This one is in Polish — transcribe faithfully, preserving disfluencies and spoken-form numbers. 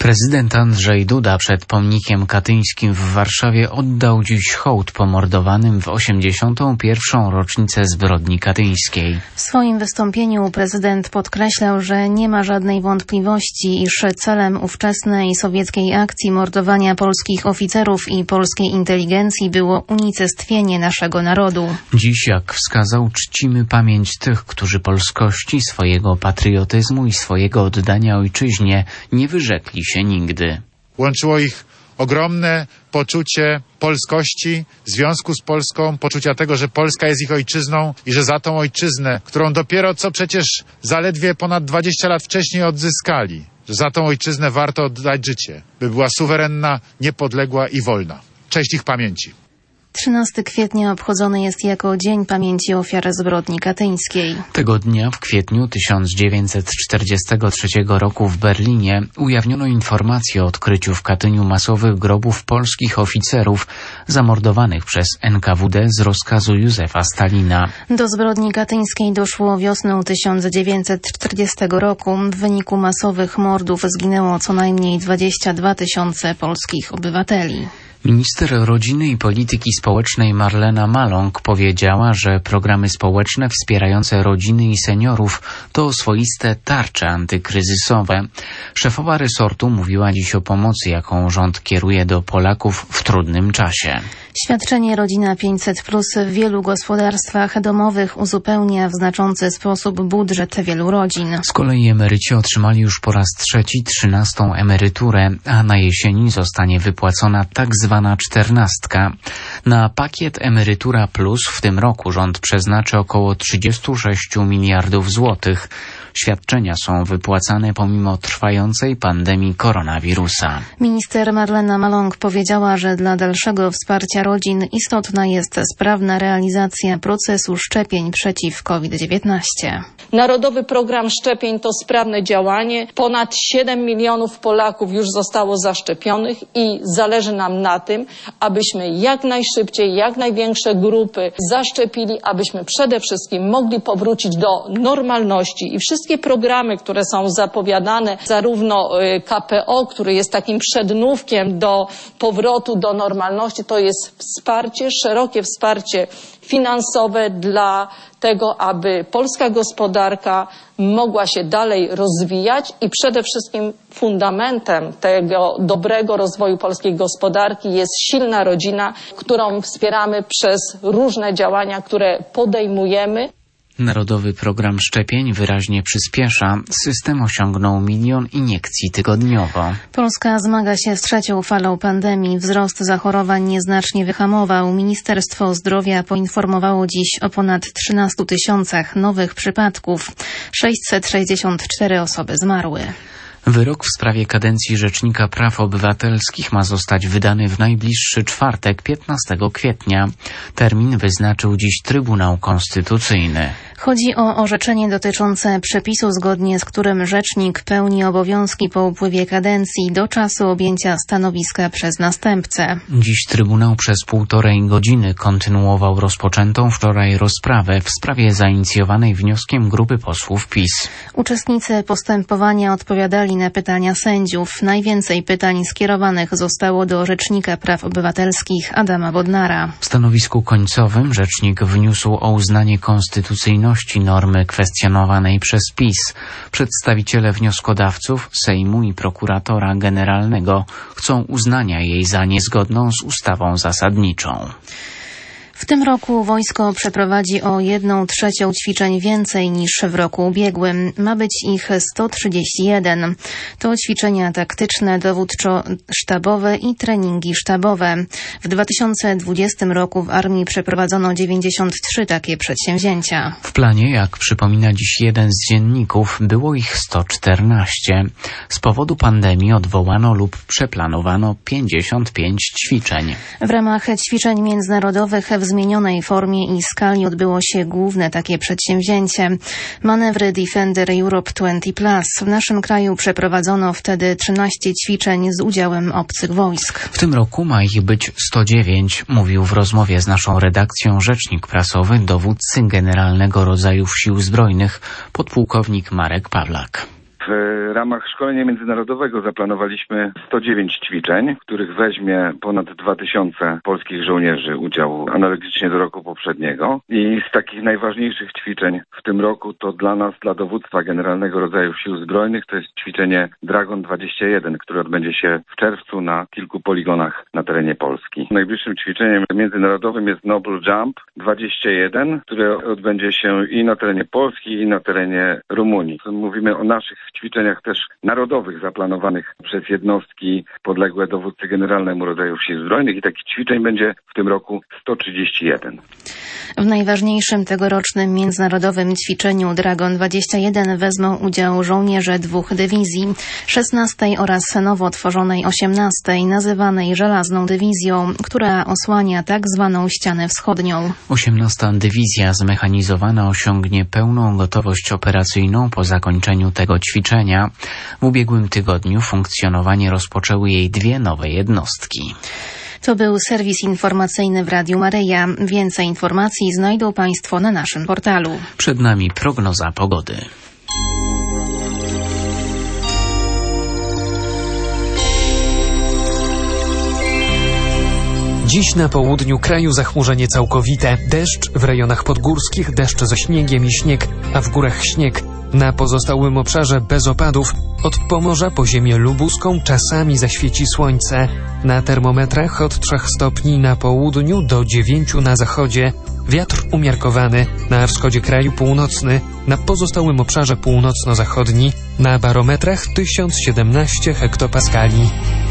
Prezydent Andrzej Duda przed pomnikiem katyńskim w Warszawie oddał dziś hołd pomordowanym w osiemdziesiątą pierwszą rocznicę zbrodni katyńskiej. W swoim wystąpieniu prezydent podkreślał, że nie ma żadnej wątpliwości, iż celem ówczesnej sowieckiej akcji mordowania polskich oficerów i polskiej inteligencji było unicestwienie naszego narodu. Dziś, jak wskazał, czcimy pamięć tych, którzy polskości, swojego patriotyzmu i swojego oddania ojczyźnie nie wyrzekli się nigdy. Łączyło ich ogromne poczucie polskości, związku z Polską, poczucia tego, że Polska jest ich ojczyzną i że za tą ojczyznę, którą dopiero co przecież zaledwie ponad dwadzieścia lat wcześniej odzyskali, że za tą ojczyznę warto oddać życie, by była suwerenna, niepodległa i wolna. Cześć ich pamięci. trzynastego kwietnia obchodzony jest jako Dzień Pamięci Ofiar Zbrodni Katyńskiej. Tego dnia w kwietniu tysiąc dziewięćset czterdziestego trzeciego roku w Berlinie ujawniono informację o odkryciu w Katyniu masowych grobów polskich oficerów zamordowanych przez N K W D z rozkazu Józefa Stalina. Do zbrodni katyńskiej doszło wiosną tysiąc dziewięćset czterdziestego roku. W wyniku masowych mordów zginęło co najmniej dwadzieścia dwa tysiące polskich obywateli. Minister Rodziny i Polityki Społecznej Marlena Maląg powiedziała, że programy społeczne wspierające rodziny i seniorów to swoiste tarcze antykryzysowe. Szefowa resortu mówiła dziś o pomocy, jaką rząd kieruje do Polaków w trudnym czasie. Świadczenie Rodzina pięćset plus w wielu gospodarstwach domowych uzupełnia w znaczący sposób budżet wielu rodzin. Z kolei emeryci otrzymali już po raz trzeci trzynastą emeryturę, a na jesieni zostanie wypłacona tak zwana czternastka. Na pakiet Emerytura Plus w tym roku rząd przeznaczy około trzydzieści sześć miliardów złotych. Świadczenia są wypłacane pomimo trwającej pandemii koronawirusa. Minister Marlena Maląg powiedziała, że dla dalszego wsparcia rodzin istotna jest sprawna realizacja procesu szczepień przeciw COVID dziewiętnaście. Narodowy Program Szczepień to sprawne działanie. Ponad siedem milionów Polaków już zostało zaszczepionych i zależy nam na tym, abyśmy jak najszybciej, jak największe grupy zaszczepili, abyśmy przede wszystkim mogli powrócić do normalności i wszystkie Wszystkie programy, które są zapowiadane, zarówno K P O, który jest takim przednówkiem do powrotu do normalności, to jest wsparcie, szerokie wsparcie finansowe dla tego, aby polska gospodarka mogła się dalej rozwijać i przede wszystkim fundamentem tego dobrego rozwoju polskiej gospodarki jest silna rodzina, którą wspieramy przez różne działania, które podejmujemy. Narodowy Program Szczepień wyraźnie przyspiesza. System osiągnął milion iniekcji tygodniowo. Polska zmaga się z trzecią falą pandemii. Wzrost zachorowań nieznacznie wyhamował. Ministerstwo Zdrowia poinformowało dziś o ponad trzynastu tysiącach nowych przypadków. sześćset sześćdziesiąt cztery osoby zmarły. Wyrok w sprawie kadencji Rzecznika Praw Obywatelskich ma zostać wydany w najbliższy czwartek, piętnastego kwietnia. Termin wyznaczył dziś Trybunał Konstytucyjny. Chodzi o orzeczenie dotyczące przepisu, zgodnie z którym rzecznik pełni obowiązki po upływie kadencji do czasu objęcia stanowiska przez następcę. Dziś Trybunał przez półtorej godziny kontynuował rozpoczętą wczoraj rozprawę w sprawie zainicjowanej wnioskiem grupy posłów PiS. Uczestnicy postępowania odpowiadali na pytania sędziów. Najwięcej pytań skierowanych zostało do Rzecznika Praw Obywatelskich Adama Bodnara. W stanowisku końcowym rzecznik wniósł o uznanie konstytucyjności normy kwestionowanej przez PiS. Przedstawiciele wnioskodawców, Sejmu i prokuratora generalnego chcą uznania jej za niezgodną z ustawą zasadniczą. W tym roku wojsko przeprowadzi o jedną trzecią ćwiczeń więcej niż w roku ubiegłym. Ma być ich sto trzydzieści jeden. To ćwiczenia taktyczne, dowódczo-sztabowe i treningi sztabowe. W dwa tysiące dwudziestym roku w armii przeprowadzono dziewięćdziesiąt trzy takie przedsięwzięcia. W planie, jak przypomina dziś jeden z dzienników, było ich sto czternaście. Z powodu pandemii odwołano lub przeplanowano pięćdziesiąt pięć ćwiczeń. W ramach ćwiczeń międzynarodowych w zmienionej formie i skali odbyło się główne takie przedsięwzięcie. Manewry Defender Europe dwadzieścia plus. W naszym kraju przeprowadzono wtedy trzynaście ćwiczeń z udziałem obcych wojsk. W tym roku ma ich być sto dziewięć, mówił w rozmowie z naszą redakcją rzecznik prasowy dowódcy Generalnego Rodzajów Sił Zbrojnych, podpułkownik Marek Pawlak. W ramach szkolenia międzynarodowego zaplanowaliśmy sto dziewięć ćwiczeń, w których weźmie ponad dwa tysiące polskich żołnierzy udział analogicznie do roku poprzedniego. I z takich najważniejszych ćwiczeń w tym roku to dla nas, dla dowództwa Generalnego Rodzajów Sił Zbrojnych, to jest ćwiczenie Dragon dwadzieścia jeden, które odbędzie się w czerwcu na kilku poligonach na terenie Polski. Najbliższym ćwiczeniem międzynarodowym jest Noble Jump dwadzieścia jeden, które odbędzie się i na terenie Polski, i na terenie Rumunii. Mówimy o naszych ćwiczeniach też narodowych zaplanowanych przez jednostki podległe dowódcy Generalnemu Rodzajów Sił Zbrojnych i takich ćwiczeń będzie w tym roku sto trzydzieści jeden. W najważniejszym tegorocznym międzynarodowym ćwiczeniu Dragon dwadzieścia jeden wezmą udział żołnierze dwóch dywizji, szesnastej oraz nowo tworzonej osiemnastej, nazywanej Żelazną Dywizją, która osłania tak zwaną ścianę wschodnią. osiemnasta Dywizja zmechanizowana osiągnie pełną gotowość operacyjną po zakończeniu tego ćwiczenia. W ubiegłym tygodniu funkcjonowanie rozpoczęły jej dwie nowe jednostki. To był serwis informacyjny w Radiu Maryja. Więcej informacji znajdą Państwo na naszym portalu. Przed nami prognoza pogody. Dziś na południu kraju zachmurzenie całkowite. Deszcz w rejonach podgórskich, deszcz ze śniegiem i śnieg, a w górach śnieg. Na pozostałym obszarze bez opadów. Od Pomorza po ziemię lubuską czasami zaświeci słońce. Na termometrach od trzech stopni na południu do dziewięciu na zachodzie. Wiatr umiarkowany, na wschodzie kraju północny, na pozostałym obszarze północno-zachodni. Na barometrach tysiąc siedemnaście hektopaskali.